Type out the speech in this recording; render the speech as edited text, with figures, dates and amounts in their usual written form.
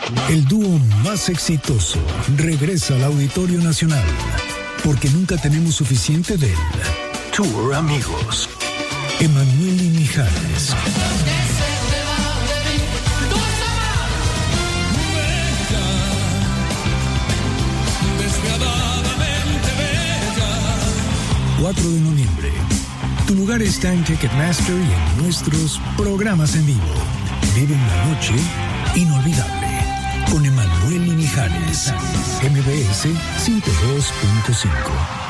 El dúo más exitoso regresa al Auditorio Nacional, porque nunca tenemos suficiente del Tour Amigos. Emanuel y Mijares. Despiadadamente bella. 4 de noviembre. Tu lugar está en Ticketmaster y en nuestros programas en vivo. Vive una noche inolvidable con Emanuel y Mijares. MBS 102.5.